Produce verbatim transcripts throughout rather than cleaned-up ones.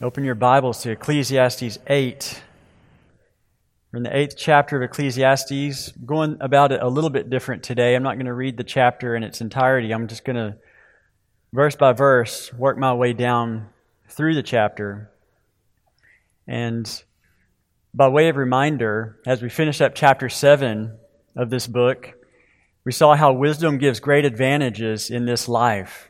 Open your Bibles to Ecclesiastes eight. We're in the eighth chapter of Ecclesiastes. I'm going about it a little bit different today. I'm not going to read the chapter in its entirety. I'm just going to, verse by verse, work my way down through the chapter. And by way of reminder, as we finish up chapter seven of this book, we saw how wisdom gives great advantages in this life.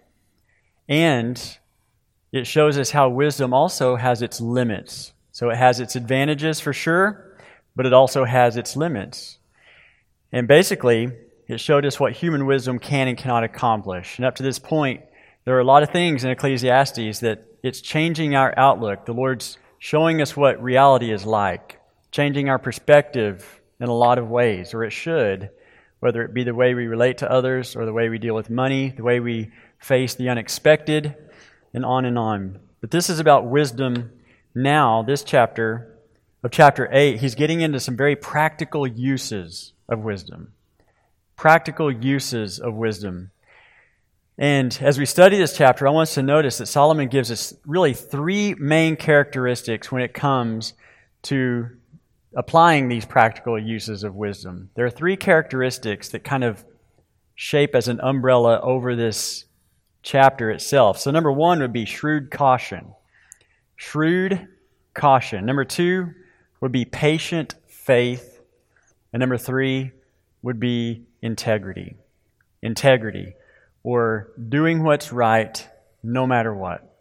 And it shows us how wisdom also has its limits. So it has its advantages for sure, but it also has its limits. And basically, it showed us what human wisdom can and cannot accomplish. And up to this point, there are a lot of things in Ecclesiastes that it's changing our outlook. The Lord's showing us what reality is like, changing our perspective in a lot of ways, or it should, whether it be the way we relate to others or the way we deal with money, the way we face the unexpected, and on and on. But this is about wisdom now, this chapter of chapter eight. He's getting into some very practical uses of wisdom. Practical uses of wisdom. And as we study this chapter, I want us to notice that Solomon gives us really three main characteristics when it comes to applying these practical uses of wisdom. There are three characteristics that kind of shape as an umbrella over this chapter itself. So number one would be shrewd caution. Shrewd caution. Number two would be patient faith. And number three would be integrity. Integrity, or doing what's right no matter what.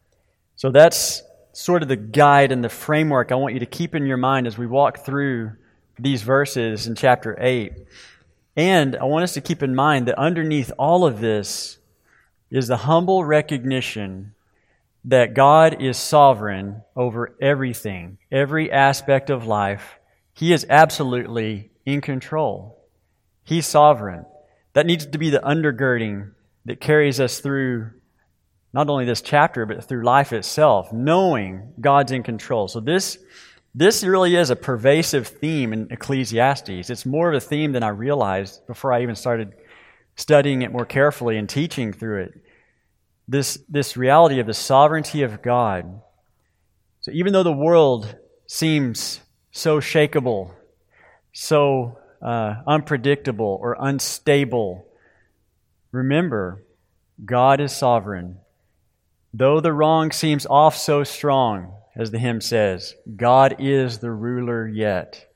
So that's sort of the guide and the framework I want you to keep in your mind as we walk through these verses in chapter eight. And I want us to keep in mind that underneath all of this is the humble recognition that God is sovereign over everything, every aspect of life. He is absolutely in control. He's sovereign. That needs to be the undergirding that carries us through not only this chapter, but through life itself, knowing God's in control. So this, this really is a pervasive theme in Ecclesiastes. It's more of a theme than I realized before I even started studying it more carefully and teaching through it. This, this reality of the sovereignty of God. So even though the world seems so shakeable, so uh, unpredictable or unstable, remember, God is sovereign. Though the wrong seems off so strong, as the hymn says, God is the ruler yet.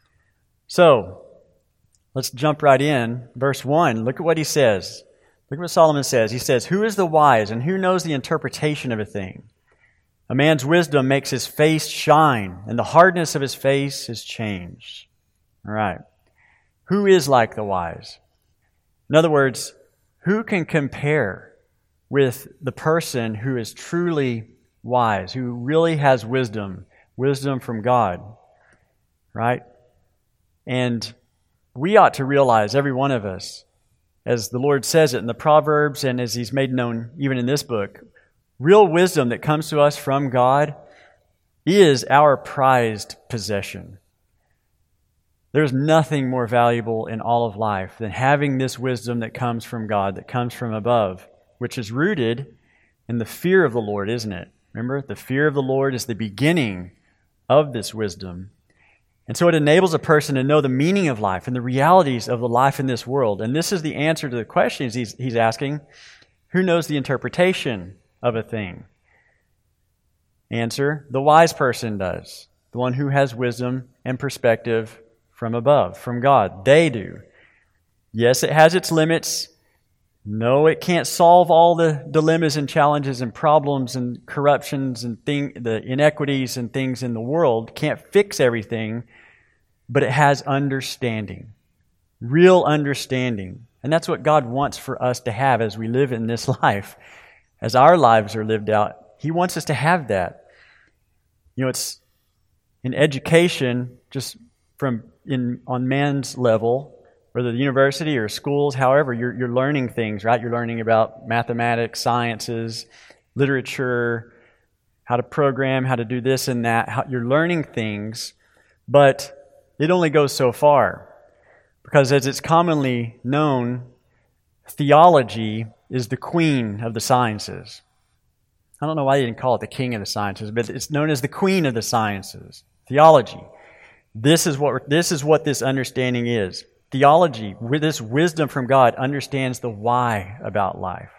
So, let's jump right in. Verse one, look at what he says. Look at what Solomon says. He says, "Who is the wise and who knows the interpretation of a thing? A man's wisdom makes his face shine, and the hardness of his face is changed." All right. Who is like the wise? In other words, who can compare with the person who is truly wise, who really has wisdom, wisdom from God, right? And we ought to realize, every one of us, as the Lord says it in the Proverbs and as He's made known even in this book, real wisdom that comes to us from God is our prized possession. There's nothing more valuable in all of life than having this wisdom that comes from God, that comes from above, which is rooted in the fear of the Lord, isn't it? Remember, the fear of the Lord is the beginning of this wisdom. And so it enables a person to know the meaning of life and the realities of the life in this world. And this is the answer to the questions he's, he's asking. Who knows the interpretation of a thing? Answer, the wise person does. The one who has wisdom and perspective from above, from God. They do. Yes, it has its limits. No, it can't solve all the dilemmas and challenges and problems and corruptions and thing, the inequities and things in the world. Can't fix everything, but it has understanding, real understanding. And that's what God wants for us to have as we live in this life, as our lives are lived out. He wants us to have that. You know, it's in education, just from in on man's level, whether the university or schools, however, you're, you're learning things, right? You're learning about mathematics, sciences, literature, how to program, how to do this and that. How, you're learning things, but it only goes so far. Because as it's commonly known, theology is the queen of the sciences. I don't know why they didn't call it the king of the sciences, but it's known as the queen of the sciences, theology. This is what this is what this understanding is. Theology, with this wisdom from God, understands the why about life.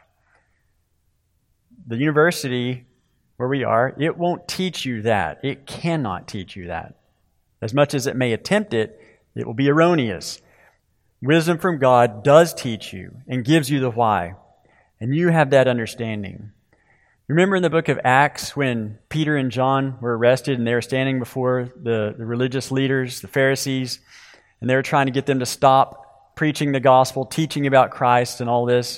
The university where we are, it won't teach you that. It cannot teach you that. As much as it may attempt it, it will be erroneous. Wisdom from God does teach you and gives you the why. And you have that understanding. Remember in the book of Acts when Peter and John were arrested and they were standing before the, the religious leaders, the Pharisees, and they were trying to get them to stop preaching the gospel, teaching about Christ and all this.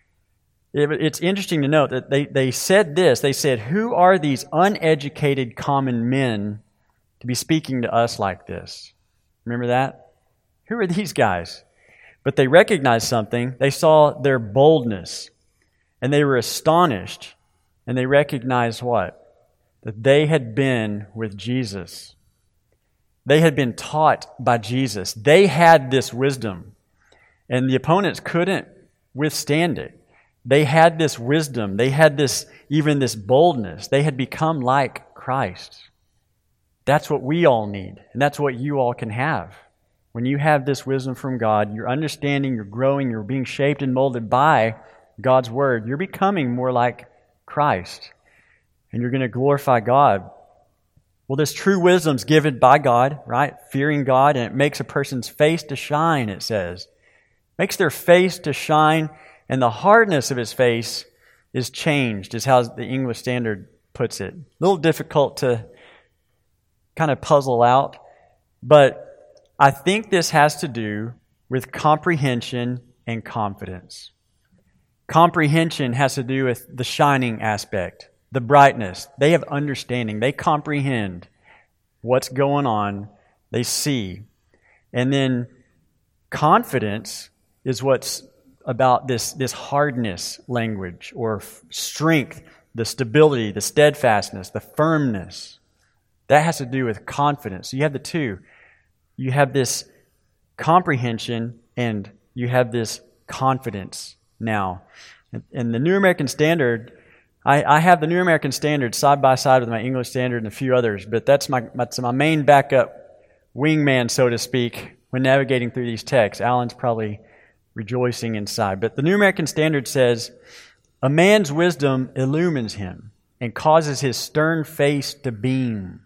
It, it's interesting to note that they, they said this. They said, "Who are these uneducated common men to be speaking to us like this?" Remember that? Who are these guys? But they recognized something. They saw their boldness, and they were astonished. And they recognized what? That they had been with Jesus. They had been taught by Jesus. They had this wisdom. And the opponents couldn't withstand it. They had this wisdom. They had this, even this boldness. They had become like Christ. That's what we all need. And that's what you all can have. When you have this wisdom from God, you're understanding, you're growing, you're being shaped and molded by God's Word. You're becoming more like Christ, and you're going to glorify God. Well, this true wisdom is given by God, right? Fearing God, and it makes a person's face to shine, it says. Makes their face to shine, and the hardness of his face is changed, is how the English Standard puts it. A little difficult to kind of puzzle out, but I think this has to do with comprehension and confidence. Comprehension has to do with the shining aspect, the brightness. They have understanding. They comprehend what's going on. They see. And then confidence is what's about this, this hardness language or f- strength, the stability, the steadfastness, the firmness. That has to do with confidence. So you have the two. You have this comprehension and you have this confidence. Now, in the New American Standard, I, I have the New American Standard side by side with my English Standard and a few others, but that's my that's my main backup wingman, so to speak, when navigating through these texts. Alan's probably rejoicing inside. But the New American Standard says, "A man's wisdom illumines him and causes his stern face to beam."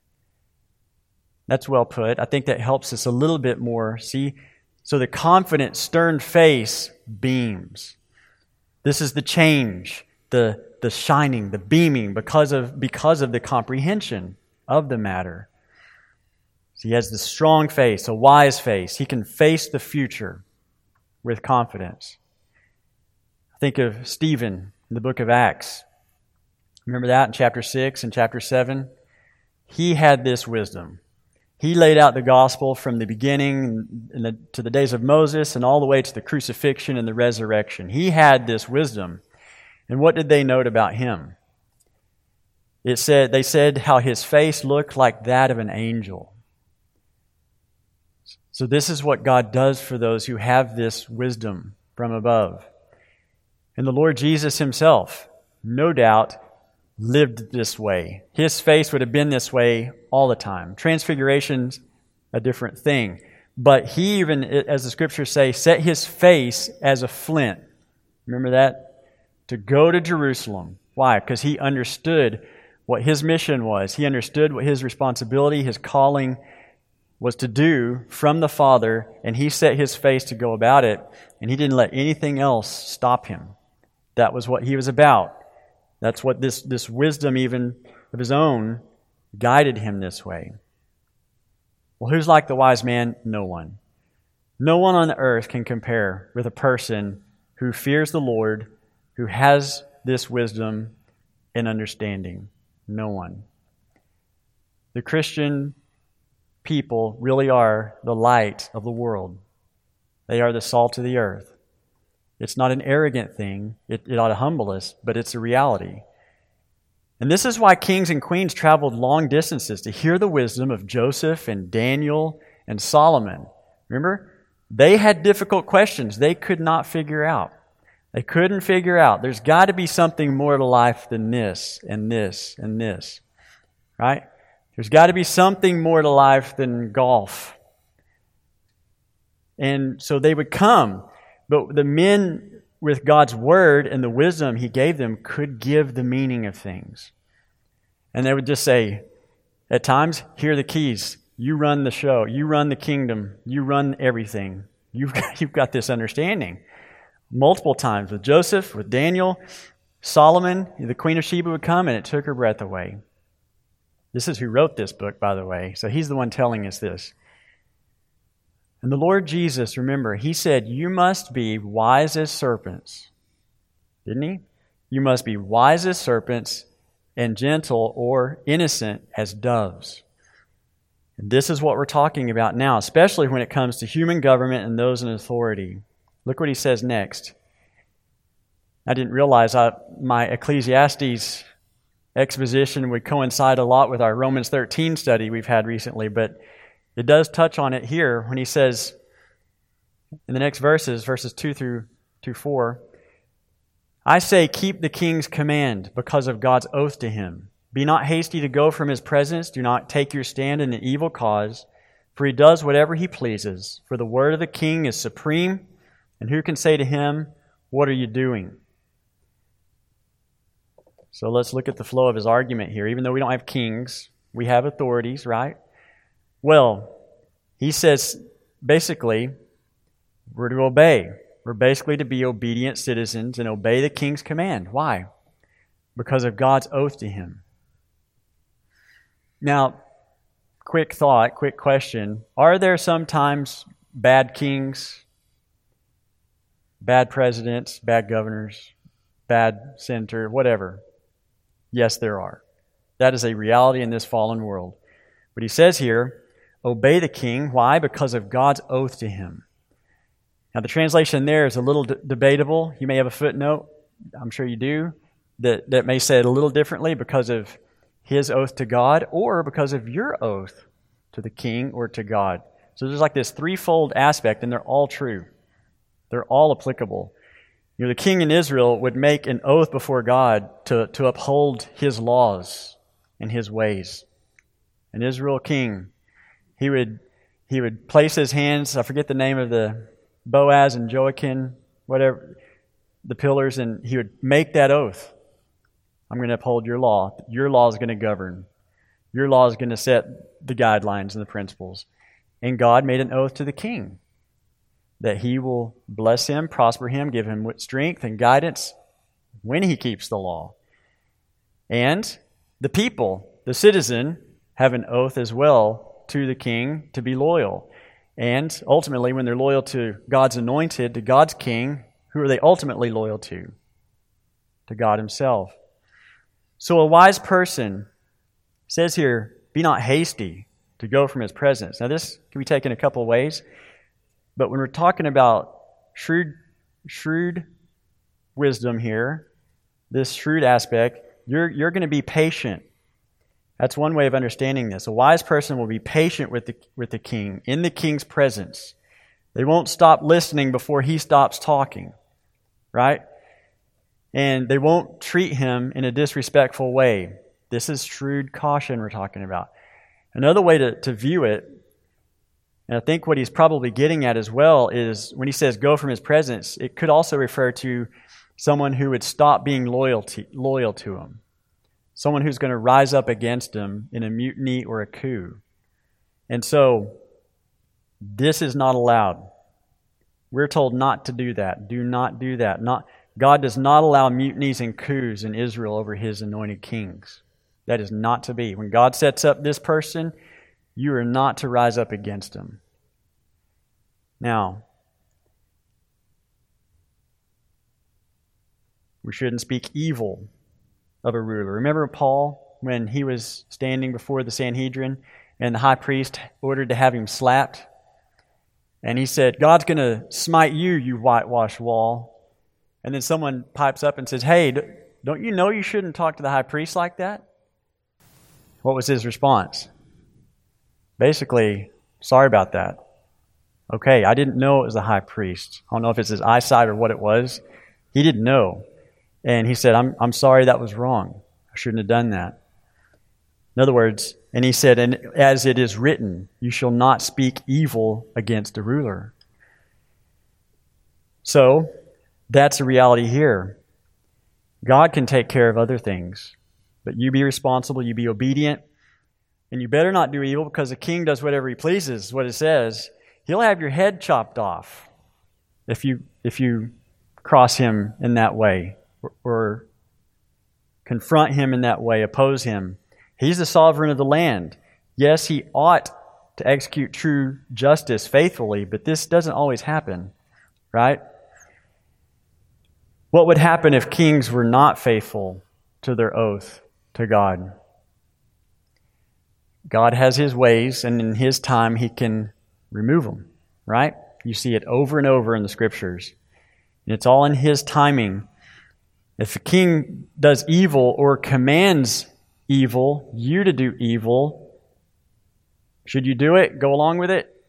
That's well put. I think that helps us a little bit more. See? So the confident, stern face beams. This is the change, the, the shining, the beaming because of, because of the comprehension of the matter. So he has the strong face, a wise face. He can face the future with confidence. Think of Stephen in the book of Acts. Remember that in chapter six and chapter seven? He had this wisdom. He laid out the gospel from the beginning and the, to the days of Moses and all the way to the crucifixion and the resurrection. He had this wisdom. And what did they note about him? It said they said how his face looked like that of an angel. So this is what God does for those who have this wisdom from above. And the Lord Jesus himself, no doubt, lived this way. His face would have been this way all the time. Transfiguration's a different thing. But he even, as the scriptures say, set his face as a flint. Remember that? To go to Jerusalem. Why? Because he understood what his mission was. He understood what his responsibility, his calling was to do from the Father, and he set his face to go about it, and he didn't let anything else stop him. That was what he was about. That's what this, this wisdom even of his own guided him this way. Well, who's like the wise man? No one. No one on the earth can compare with a person who fears the Lord, who has this wisdom and understanding. No one. The Christian people really are the light of the world. They are the salt of the earth. It's not an arrogant thing. It, it ought to humble us, but it's a reality. And this is why kings and queens traveled long distances to hear the wisdom of Joseph and Daniel and Solomon. Remember? They had difficult questions they could not figure out. They couldn't figure out, there's got to be something more to life than this and this and this, right? There's got to be something more to life than golf. And so they would come, but the men with God's word and the wisdom He gave them could give the meaning of things. And they would just say, at times, here are the keys. You run the show. You run the kingdom. You run everything. You've got, you've got this understanding. Multiple times with Joseph, with Daniel, Solomon, the Queen of Sheba would come and it took her breath away. This is who wrote this book, by the way. So he's the one telling us this. And the Lord Jesus, remember, He said, you must be wise as serpents. Didn't He? You must be wise as serpents and gentle or innocent as doves. And this is what we're talking about now, especially when it comes to human government and those in authority. Look what He says next. I didn't realize I, my Ecclesiastes exposition would coincide a lot with our Romans thirteen study we've had recently, but it does touch on it here when he says in the next verses, verses two through four, I say, keep the king's command because of God's oath to him. Be not hasty to go from his presence. Do not take your stand in an evil cause, for he does whatever he pleases. For the word of the king is supreme, and who can say to him, what are you doing? So let's look at the flow of his argument here. Even though we don't have kings, we have authorities, right? Well, he says, basically, we're to obey. We're basically to be obedient citizens and obey the king's command. Why? Because of God's oath to him. Now, quick thought, quick question. Are there sometimes bad kings, bad presidents, bad governors, bad senator, whatever? Yes, there are. That is a reality in this fallen world. But he says here, obey the king. Why? Because of God's oath to him. Now, the translation there is a little d- debatable. You may have a footnote, I'm sure you do, that, that may say it a little differently because of his oath to God or because of your oath to the king or to God. So there's like this threefold aspect, and they're all true. They're all applicable. You know, the king in Israel would make an oath before God to, to uphold his laws and his ways. An Israel king, he would he would place his hands, I forget the name of the Boaz and Joachim, whatever, the pillars, and he would make that oath. I'm going to uphold your law. Your law is going to govern. Your law is going to set the guidelines and the principles. And God made an oath to the king that he will bless him, prosper him, give him strength and guidance when he keeps the law. And the people, the citizen, have an oath as well to the king to be loyal. And ultimately, when they're loyal to God's anointed, to God's king, who are they ultimately loyal to? To God himself. So a wise person says here, be not hasty to go from his presence. Now this can be taken a couple of ways, but when we're talking about shrewd, shrewd wisdom here, this shrewd aspect, you're, you're going to be patient. That's one way of understanding this. A wise person will be patient with the, with the king, in the king's presence. They won't stop listening before he stops talking, right? And they won't treat him in a disrespectful way. This is shrewd caution we're talking about. Another way to, to view it, and I think what he's probably getting at as well, is when he says go from his presence, it could also refer to someone who would stop being loyal to, loyal to him. Someone who's going to rise up against him in a mutiny or a coup. And so, this is not allowed. We're told not to do that. Do not do that. Not, God does not allow mutinies and coups in Israel over his anointed kings. That is not to be. When God sets up this person, you are not to rise up against him. Now, we shouldn't speak evil of a ruler. Remember Paul, when he was standing before the Sanhedrin and the high priest ordered to have him slapped? And he said, God's going to smite you, you whitewashed wall. And then someone pipes up and says, hey, don't you know you shouldn't talk to the high priest like that? What was his response? Basically, sorry about that. Okay, I didn't know it was the high priest. I don't know if it's his eyesight or what it was. He didn't know. And he said, I'm, I'm sorry, that was wrong. I shouldn't have done that. In other words, and he said, and as it is written, you shall not speak evil against a ruler. So, that's the reality here. God can take care of other things, but you be responsible, you be obedient, and you better not do evil, because the king does whatever he pleases, is what it says. He'll have your head chopped off if you if you cross him in that way, or, or confront him in that way, oppose him. He's the sovereign of the land. Yes, he ought to execute true justice faithfully, but this doesn't always happen, right? What would happen if kings were not faithful to their oath to God? God has his ways, and in his time he can remove them, right? You see it over and over in the scriptures. And it's all in his timing. If a king does evil or commands evil, you to do evil, should you do it? Go along with it?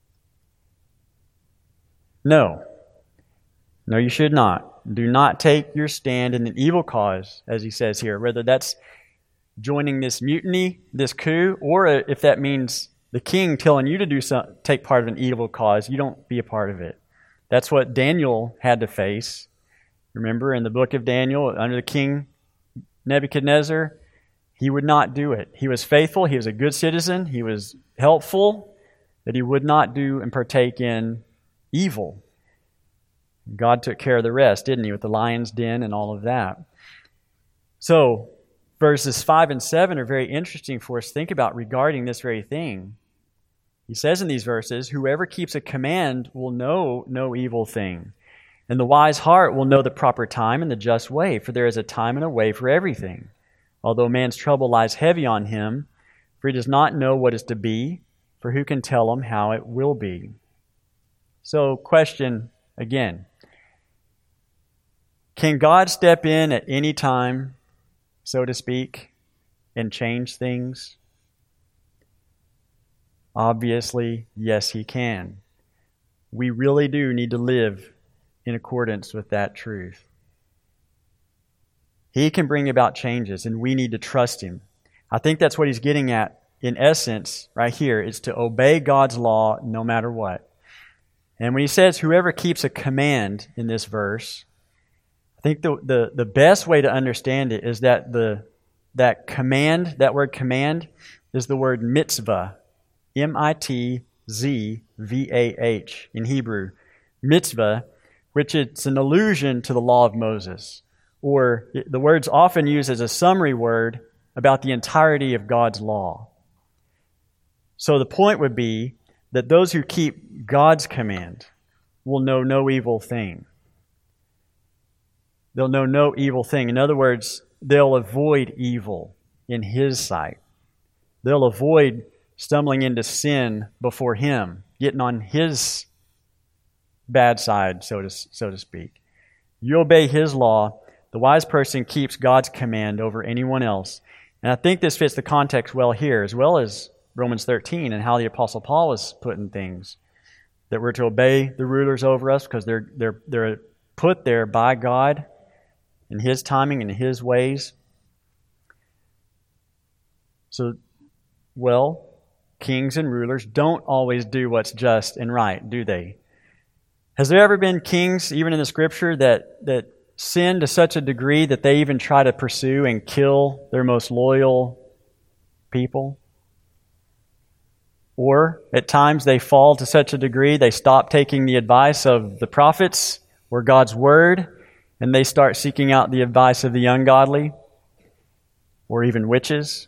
No. No, you should not. Do not take your stand in an evil cause, as he says here, whether that's joining this mutiny, this coup, or if that means the king telling you to do some, take part of an evil cause, you don't be a part of it. That's what Daniel had to face. Remember, in the book of Daniel, under the king Nebuchadnezzar, he would not do it. He was faithful, he was a good citizen, he was helpful, but he would not do and partake in evil. God took care of the rest, didn't he, with the lion's den and all of that. So, verses five and seven are very interesting for us to think about regarding this very thing. He says in these verses, whoever keeps a command will know no evil thing, and the wise heart will know the proper time and the just way, for there is a time and a way for everything. Although man's trouble lies heavy on him, for he does not know what is to be, for who can tell him how it will be? So, question again. Can God step in at any time, so to speak, and change things? Obviously, yes, he can. We really do need to live in accordance with that truth. He can bring about changes, and we need to trust him. I think that's what he's getting at, in essence, right here, is to obey God's law no matter what. And when he says, whoever keeps a command in this verse, I think the, the, the best way to understand it is that the that command, that word command, is the word mitzvah. M I T Z V A H in Hebrew. Mitzvah, which is an allusion to the law of Moses. Or the word's often used as a summary word about the entirety of God's law. So the point would be that those who keep God's command will know no evil thing. They'll know no evil thing. In other words, they'll avoid evil in his sight. They'll avoid stumbling into sin before him, getting on his bad side, so to, so to speak. You obey his law. The wise person keeps God's command over anyone else. And I think this fits the context well here, as well as Romans thirteen and how the Apostle Paul is putting things. That we're to obey the rulers over us because they're, they're, they're put there by God in his timing and his ways. So, well, kings and rulers don't always do what's just and right, do they? Has there ever been kings, even in the Scripture, that, that sin to such a degree that they even try to pursue and kill their most loyal people? Or at times they fall to such a degree they stop taking the advice of the prophets or God's Word, and they start seeking out the advice of the ungodly or even witches.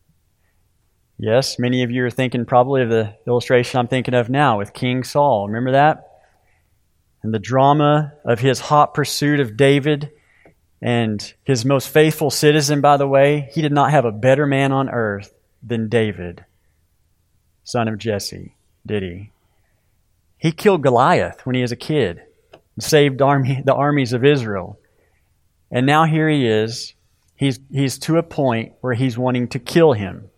Yes, many of you are thinking probably of the illustration I'm thinking of now with King Saul. Remember that? And the drama of his hot pursuit of David and his most faithful citizen, by the way. He did not have a better man on earth than David, son of Jesse, did he? He killed Goliath when he was a kid and saved army, the armies of Israel. And now here he is. He's, he's to a point where he's wanting to kill him.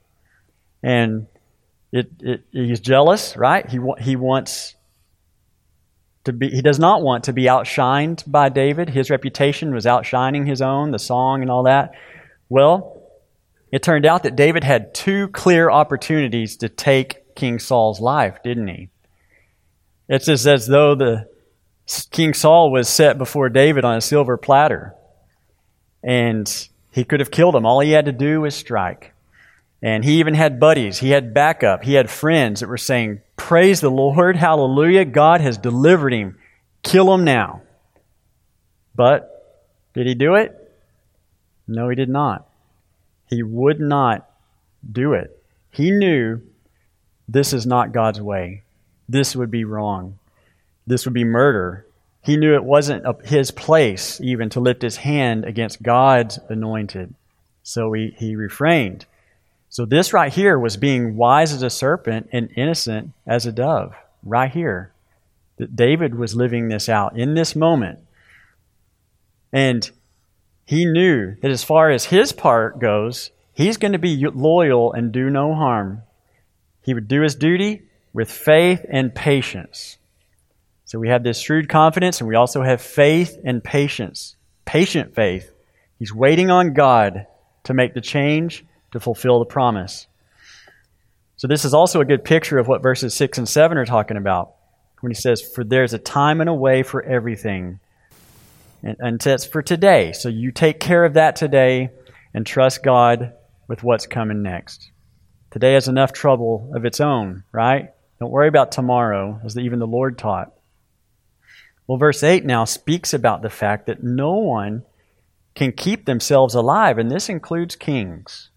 And it, it, he's jealous, right? He, he wants to be, he does not want to be outshined by David. His reputation was outshining his own, the song and all that. Well, it turned out that David had two clear opportunities to take King Saul's life, didn't he? It's as, as though the King Saul was set before David on a silver platter. And he could have killed him. All he had to do was strike. And he even had buddies. He had backup. He had friends that were saying, praise the Lord, hallelujah, God has delivered him. Kill him now. But did he do it? No, he did not. He would not do it. He knew this is not God's way. This would be wrong. This would be murder. He knew it wasn't his place even to lift his hand against God's anointed. So he, he refrained. So this right here was being wise as a serpent and innocent as a dove. Right here. That David was living this out in this moment. And he knew that as far as his part goes, he's going to be loyal and do no harm. He would do his duty with faith and patience. So we have this shrewd confidence, and we also have faith and patience. Patient faith. He's waiting on God to make the change, to fulfill the promise. So this is also a good picture of what verses six and seven are talking about. When he says, for there's a time and a way for everything. And, and that's for today. So you take care of that today and trust God with what's coming next. Today has enough trouble of its own, right? Don't worry about tomorrow, as even the Lord taught. Well, verse eight now speaks about the fact that no one can keep themselves alive, and this includes kings.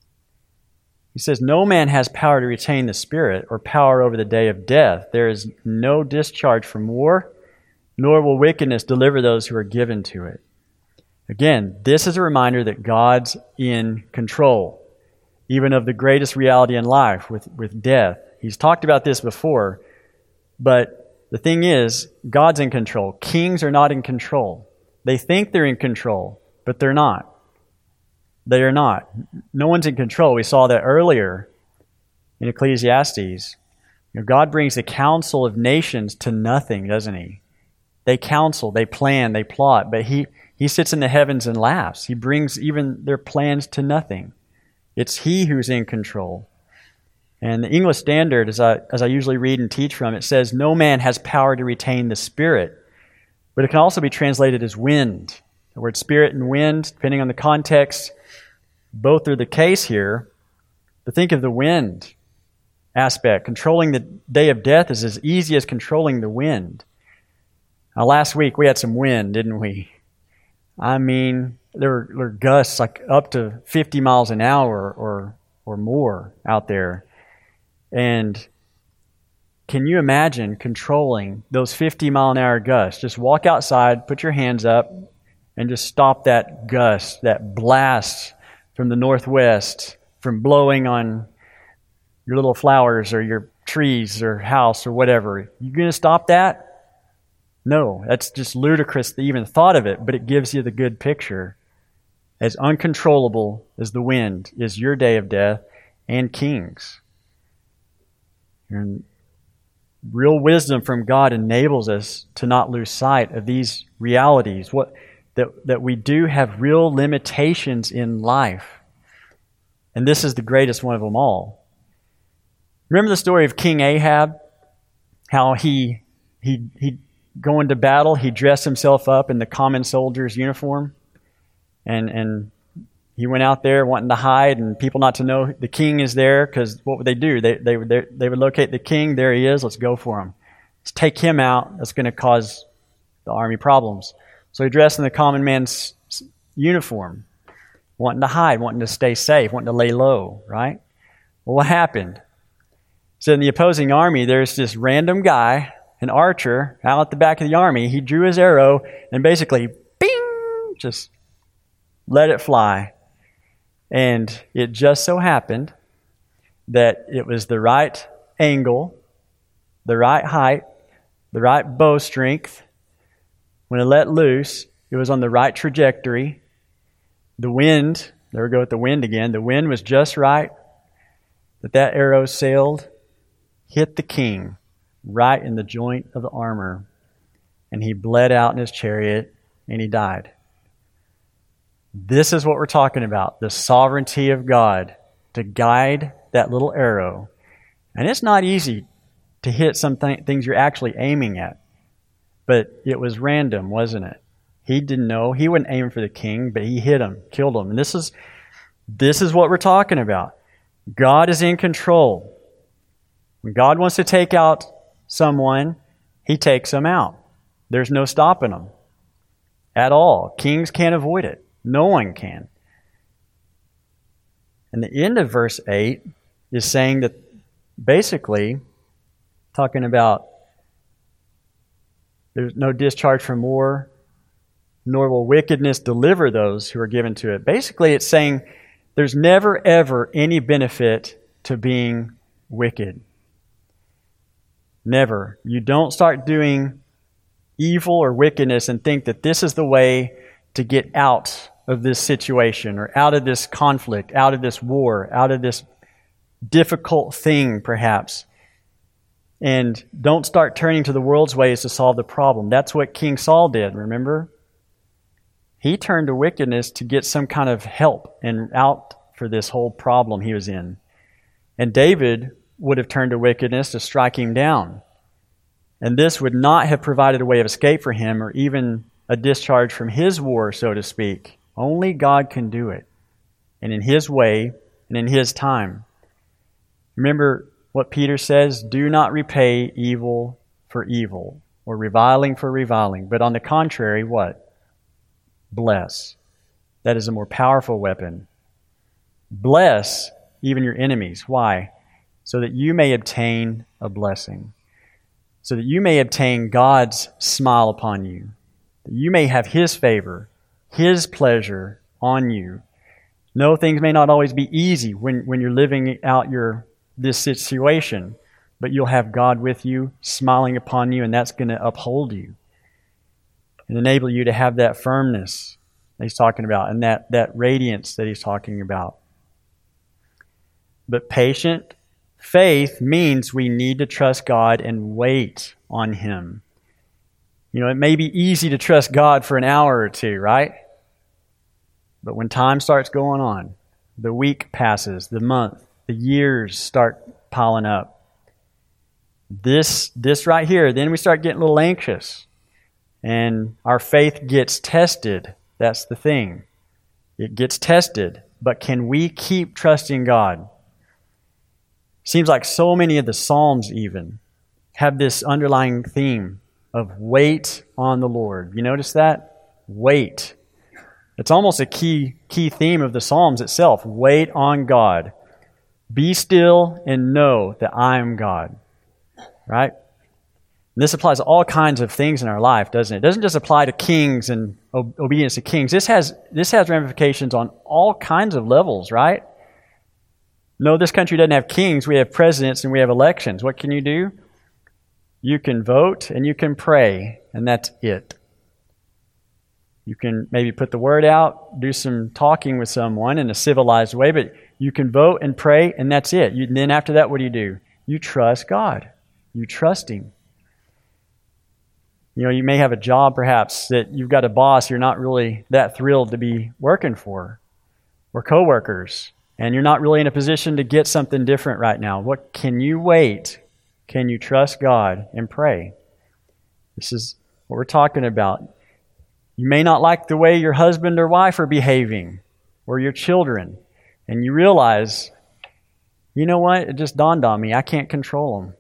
He says, no man has power to retain the spirit or power over the day of death. There is no discharge from war, nor will wickedness deliver those who are given to it. Again, this is a reminder that God's in control, even of the greatest reality in life, with, with death. He's talked about this before, but the thing is, God's in control. Kings are not in control. They think they're in control, but they're not. They are not. No one's in control. We saw that earlier in Ecclesiastes. You know, God brings the counsel of nations to nothing, doesn't he? They counsel, they plan, they plot, but he, he sits in the heavens and laughs. He brings even their plans to nothing. It's he who's in control. And the English Standard, as I, as I usually read and teach from, it says, no man has power to retain the spirit. But it can also be translated as wind. The word spirit and wind, depending on the context, both are the case here. But think of the wind aspect. Controlling the day of death is as easy as controlling the wind. Now, last week we had some wind, didn't we? I mean, there were, there were gusts like up to fifty miles an hour or or more out there. And can you imagine controlling those fifty mile an hour gusts? Just walk outside, put your hands up, and just stop that gust, that blast from the northwest from blowing on your little flowers or your trees or house or whatever. You going to stop that? No, that's just ludicrous to even thought of it, but it gives you the good picture. As uncontrollable as the wind is your day of death and kings. And real wisdom from God enables us to not lose sight of these realities, what that, that we do have real limitations in life. And this is the greatest one of them all. Remember the story of King Ahab? How he he he going to battle, he dressed himself up in the common soldier's uniform. And and he went out there wanting to hide and people not to know the king is there, because what would they do? They they would they, they would locate the king. There he is. Let's go for him. Let's take him out. That's going to cause the army problems. So he dressed in the common man's uniform, wanting to hide, wanting to stay safe, wanting to lay low, right? Well, what happened? So in the opposing army, there's this random guy, an archer, out at the back of the army. He drew his arrow and basically, bing, just let it fly. And it just so happened that it was the right angle, the right height, the right bow strength. When it let loose, it was on the right trajectory. The wind, there we go with the wind again, the wind was just right that that arrow sailed, hit the king right in the joint of the armor. and he bled out in his chariot, and he died. This is what we're talking about, the sovereignty of God to guide that little arrow. And it's not easy to hit some th- things you're actually aiming at. But it was random, wasn't it? He didn't know. He wasn't aiming for the king, but he hit him, killed him. And this is, this is what we're talking about. God is in control. When God wants to take out someone, he takes them out. There's no stopping them at all. Kings can't avoid it. No one can. And the end of verse eight is saying that basically talking about there's no discharge from war, nor will wickedness deliver those who are given to it. Basically, it's saying there's never, ever any benefit to being wicked. Never. You don't start doing evil or wickedness and think that this is the way to get out of this situation or out of this conflict, out of this war, out of this difficult thing, perhaps. And don't start turning to the world's ways to solve the problem. That's what King Saul did, remember? He turned to wickedness to get some kind of help and out for this whole problem he was in. And David would have turned to wickedness to strike him down. And this would not have provided a way of escape for him or even a discharge from his war, so to speak. Only God can do it. And in his way and in his time. Remember what Peter says, do not repay evil for evil or reviling for reviling. But on the contrary, what? Bless. That is a more powerful weapon. Bless even your enemies. Why? So that you may obtain a blessing. So that you may obtain God's smile upon you. That you may have His favor, His pleasure on you. No, things may not always be easy when, when you're living out your this situation, but you'll have God with you, smiling upon you, and that's going to uphold you and enable you to have that firmness that He's talking about and that, that radiance that He's talking about. But patient faith means we need to trust God and wait on Him. You know, it may be easy to trust God for an hour or two, right? But when time starts going on, the week passes, the month, the years start piling up. This, this right here, then we start getting a little anxious. And our faith gets tested. That's the thing. It gets tested. But can we keep trusting God? Seems like so many of the Psalms even have this underlying theme of wait on the Lord. You notice that? Wait. It's almost a key key theme of the Psalms itself. Wait on God. Be still and know that I am God. Right? And this applies to all kinds of things in our life, doesn't it? It doesn't just apply to kings and ob- obedience to kings. This has this has ramifications on all kinds of levels, right? No, this country doesn't have kings. We have presidents and we have elections. What can you do? You can vote and you can pray, and that's it. You can maybe put the word out, do some talking with someone in a civilized way, but you can vote and pray, and that's it. You, and then after that, what do you do? You trust God. You trust Him. You know, you may have a job perhaps that you've got a boss you're not really that thrilled to be working for, or coworkers, and you're not really in a position to get something different right now. What can you wait? Can you trust God and pray? This is what we're talking about. You may not like the way your husband or wife are behaving, or your children, and you realize, you know what? It just dawned on me. I can't control them.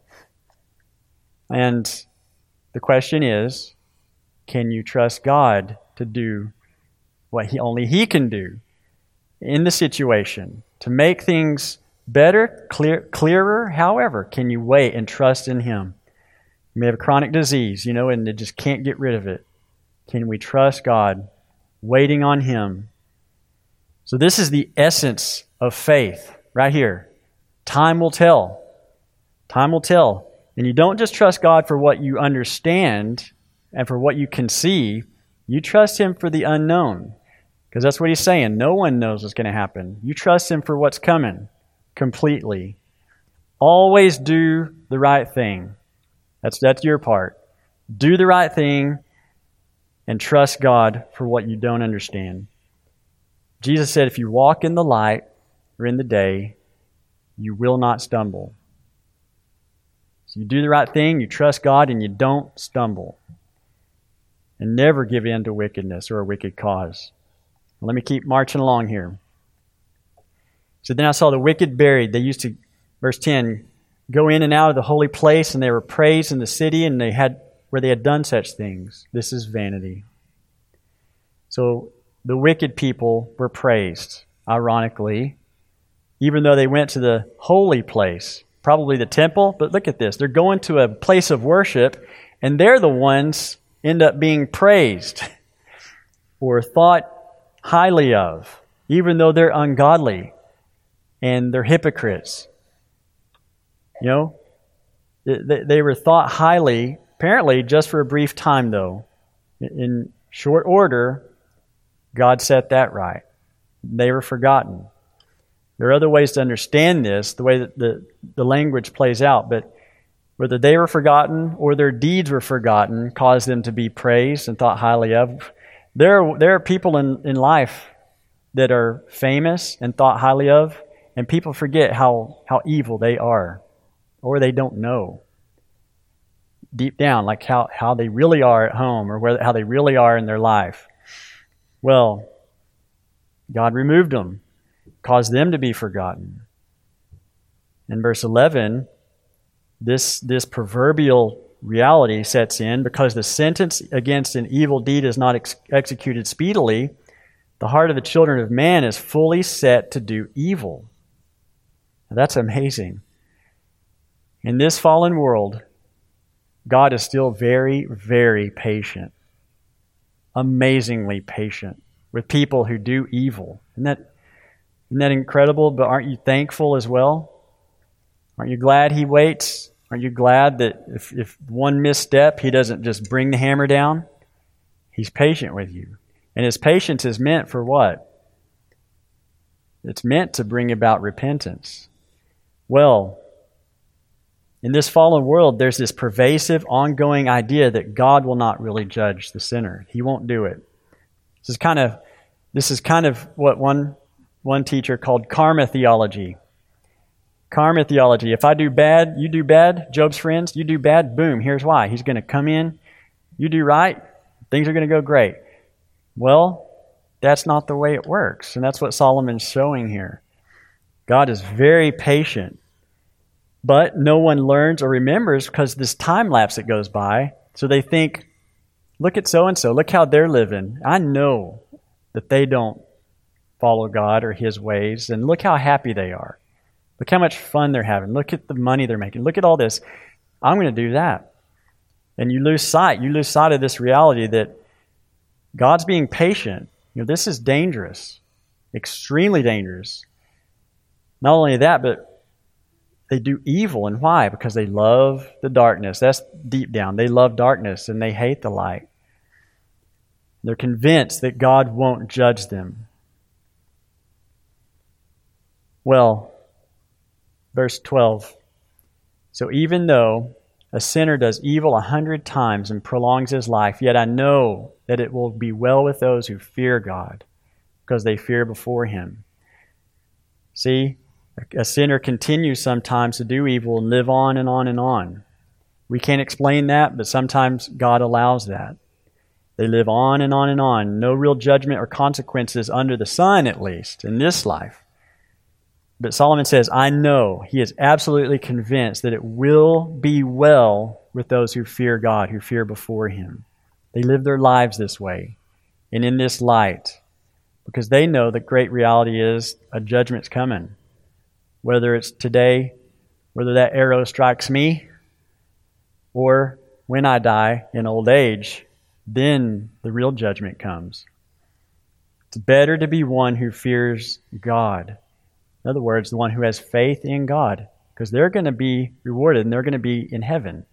And the question is, can you trust God to do what he, only He can do in the situation to make things better, clear, clearer? However, can you wait and trust in Him? You may have a chronic disease, you know, and they just can't get rid of it. Can we trust God, waiting on Him? So this is the essence of faith right here. Time will tell. Time will tell. And you don't just trust God for what you understand and for what you can see. You trust Him for the unknown. Because that's what He's saying. No one knows what's going to happen. You trust Him for what's coming completely. Always do the right thing. That's, that's your part. Do the right thing and trust God for what you don't understand. Jesus said, if you walk in the light or in the day, you will not stumble. So you do the right thing, you trust God, and you don't stumble. And never give in to wickedness or a wicked cause. Let me keep marching along here. So then I saw the wicked buried. They used to, verse ten, go in and out of the holy place, and they were praised in the city, and they had where they had done such things. This is vanity. So the wicked people were praised, ironically, even though they went to the holy place, probably the temple. But look at this. They're going to a place of worship, and they're the ones end up being praised or thought highly of, even though they're ungodly and they're hypocrites. You know, they, they were thought highly, apparently just for a brief time, though. In short order, God set that right. They were forgotten. There are other ways to understand this, the way that the, the language plays out, but whether they were forgotten or their deeds were forgotten caused them to be praised and thought highly of. There, there are people in, in life that are famous and thought highly of, and people forget how, how evil they are, or they don't know deep down, like how, how they really are at home or where, how they really are in their life. Well, God removed them, caused them to be forgotten. In verse eleven, this, this proverbial reality sets in because the sentence against an evil deed is not ex- executed speedily. The heart of the children of man is fully set to do evil. Now, that's amazing. In this fallen world, God is still very, very patient. Amazingly patient with people who do evil. Isn't that, isn't that incredible? But aren't you thankful as well? Aren't you glad He waits? Aren't you glad that if, if one misstep, He doesn't just bring the hammer down? He's patient with you. And His patience is meant for what? It's meant to bring about repentance. Well, in this fallen world, there's this pervasive, ongoing idea that God will not really judge the sinner. He won't do it. This is kind of, this is kind of what one, one teacher called karma theology. Karma theology. If I do bad, you do bad. Job's friends, you do bad. Boom, here's why. He's going to come in. You do right. Things are going to go great. Well, that's not the way it works. And that's what Solomon's showing here. God is very patient. But no one learns or remembers because this time lapse that goes by. So they think, look at so-and-so. Look how they're living. I know that they don't follow God or His ways. And look how happy they are. Look how much fun they're having. Look at the money they're making. Look at all this. I'm going to do that. And you lose sight. You lose sight of this reality that God's being patient. You know, this is dangerous. Extremely dangerous. Not only that, but they do evil. And why? Because they love the darkness. That's deep down. They love darkness and they hate the light. They're convinced that God won't judge them. Well, verse twelve. So even though a sinner does evil a hundred times and prolongs his life, yet I know that it will be well with those who fear God, because they fear before Him. See, a sinner continues sometimes to do evil and live on and on and on. We can't explain that, but sometimes God allows that. They live on and on and on. No real judgment or consequences under the sun, at least, in this life. But Solomon says, I know, he is absolutely convinced that it will be well with those who fear God, who fear before Him. They live their lives this way and in this light because they know the great reality is a judgment's coming. Whether it's today, whether that arrow strikes me, or when I die in old age, then the real judgment comes. It's better to be one who fears God. In other words, the one who has faith in God, because they're going to be rewarded and they're going to be in heaven.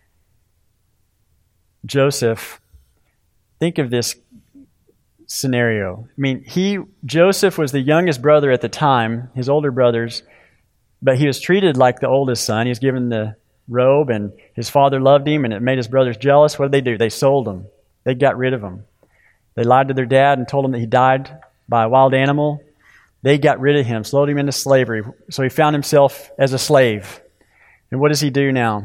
Joseph, think of this scenario. I mean, he Joseph was the youngest brother at the time, his older brothers, but he was treated like the oldest son. He was given the, robe, and his father loved him, and it made his brothers jealous. What did they do? They sold him. They got rid of him. They lied to their dad and told him that he died by a wild animal. They got rid of him, sold him into slavery. So he found himself as a slave. And what does he do now?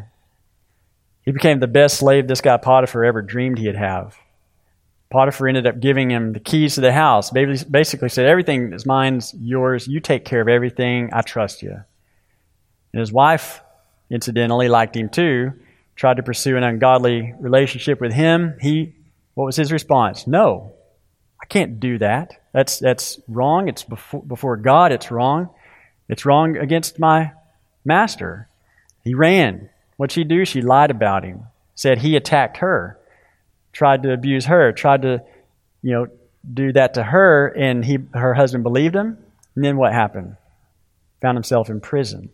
He became the best slave this guy Potiphar ever dreamed he'd have. Potiphar ended up giving him the keys to the house. Basically said, everything is mine's yours. You take care of everything. I trust you. And his wife, incidentally, liked him too, tried to pursue an ungodly relationship with him. He, what was his response? No, I can't do that. That's that's wrong. It's before, before God, it's wrong. It's wrong against my master. He ran. What'd she do? She lied about him. Said he attacked her. Tried to abuse her. Tried to, you know, do that to her, and he, her husband believed him. And then what happened? Found himself in prison.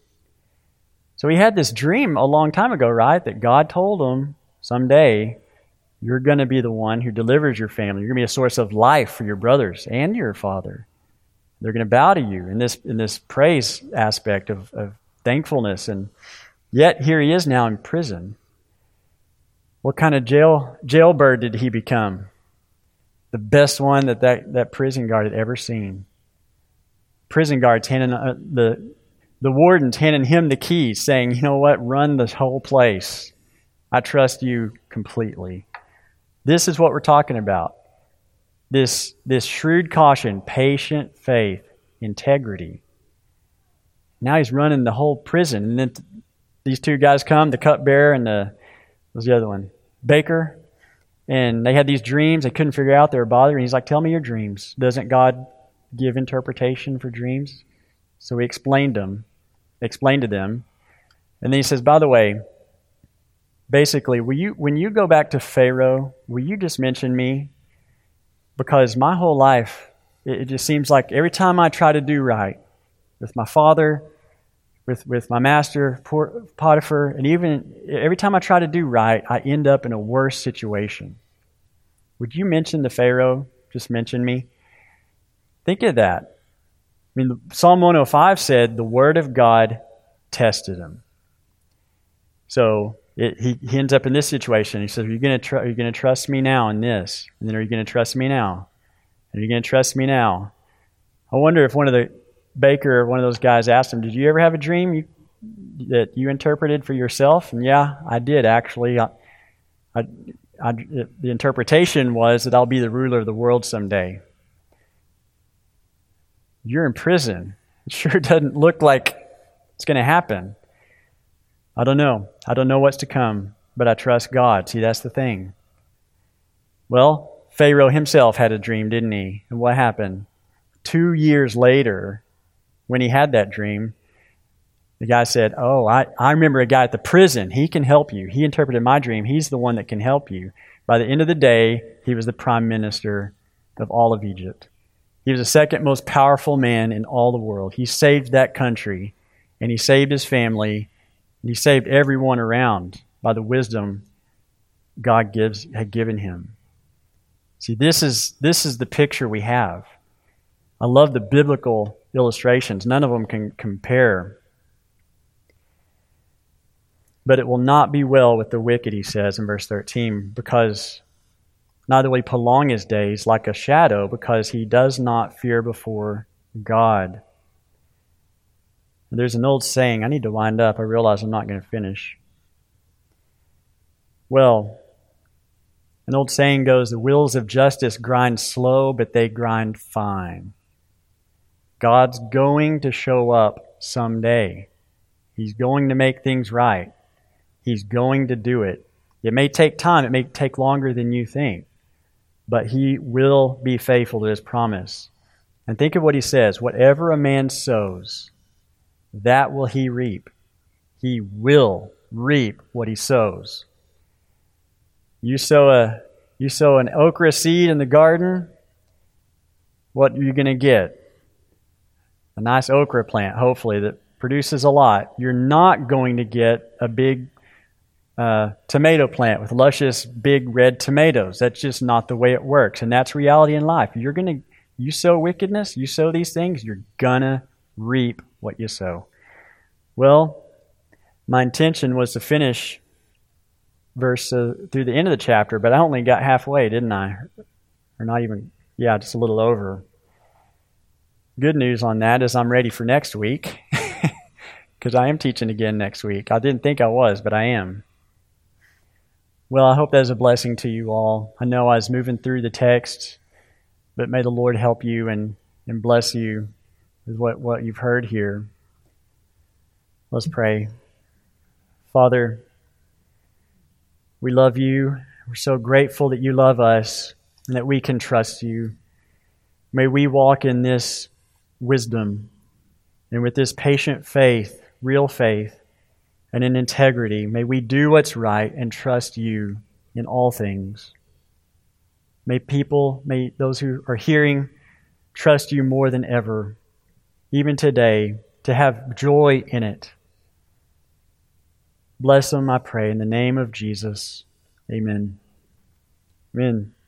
So he had this dream a long time ago, right? That God told him someday, you're going to be the one who delivers your family. You're going to be a source of life for your brothers and your father. They're going to bow to you in this in this praise aspect of, of thankfulness. And yet here he is now in prison. What kind of jail jailbird did he become? The best one that that, that prison guard had ever seen. Prison guards handing uh, the the warden's handing him the keys, saying, you know what, run this whole place. I trust you completely. This is what we're talking about. This, this shrewd caution, patient faith, integrity. Now he's running the whole prison. And then t- these two guys come, the cupbearer and the, what was the other one? Baker. And they had these dreams they couldn't figure out. They were bothering. He's like, tell me your dreams. Doesn't God give interpretation for dreams? So he explained them, explained to them. And then he says, by the way, basically, will you when you go back to Pharaoh, will you just mention me? Because my whole life, it, it just seems like every time I try to do right with my father, with, with my master, Potiphar, and even every time I try to do right, I end up in a worse situation. Would you mention the Pharaoh? Just mention me? Think of that. I mean, Psalm one oh five said, the word of God tested him. So it, he, he ends up in this situation. He says, are you going to tr- are you going to trust me now in this? And then are you going to trust me now? Are you going to trust me now? I wonder if one of the baker or one of those guys asked him, did you ever have a dream you, that you interpreted for yourself? And yeah, I did actually. I, I, I, the interpretation was that I'll be the ruler of the world someday. You're in prison. It sure doesn't look like it's going to happen. I don't know. I don't know what's to come, but I trust God. See, that's the thing. Well, Pharaoh himself had a dream, didn't he? And what happened? Two years later, when he had that dream, the guy said, oh, I, I remember a guy at the prison. He can help you. He interpreted my dream. He's the one that can help you. By the end of the day, he was the prime minister of all of Egypt. He was the second most powerful man in all the world. He saved that country, and he saved his family, and he saved everyone around by the wisdom God gives had given him. See, this is this is the picture we have. I love the biblical illustrations. None of them can compare. But it will not be well with the wicked, he says in verse thirteen, because neither will he prolong his days like a shadow, because he does not fear before God. There's an old saying. I need to wind up. I realize I'm not going to finish. Well, an old saying goes, the wheels of justice grind slow, but they grind fine. God's going to show up someday. He's going to make things right. He's going to do it. It may take time. It may take longer than you think. But he will be faithful to his promise. And think of what he says. Whatever a man sows, that will he reap. He will reap what he sows. You sow a you sow an okra seed in the garden, what are you going to get? A nice okra plant, hopefully, that produces a lot. You're not going to get a big uh, tomato plant with luscious, big red tomatoes. That's just not the way it works. And that's reality in life. You're going to, you sow wickedness, you sow these things, you're going to reap what you sow. Well, My intention was to finish verse uh, through the end of the chapter, but I only got halfway, didn't I? Or not even, yeah, just a little over. Good news on that is I'm ready for next week, because I am teaching again next week. I didn't think I was, but I am. Well, I hope that is a blessing to you all. I know I was moving through the text, but may the Lord help you and, and bless you with what, what you've heard here. Let's pray. Father, we love you. We're so grateful that you love us and that we can trust you. May we walk in this wisdom and with this patient faith, real faith, and in integrity. May we do what's right and trust you in all things. May people, may those who are hearing, trust you more than ever, even today, to have joy in it. Bless them, I pray, in the name of Jesus. Amen. Amen.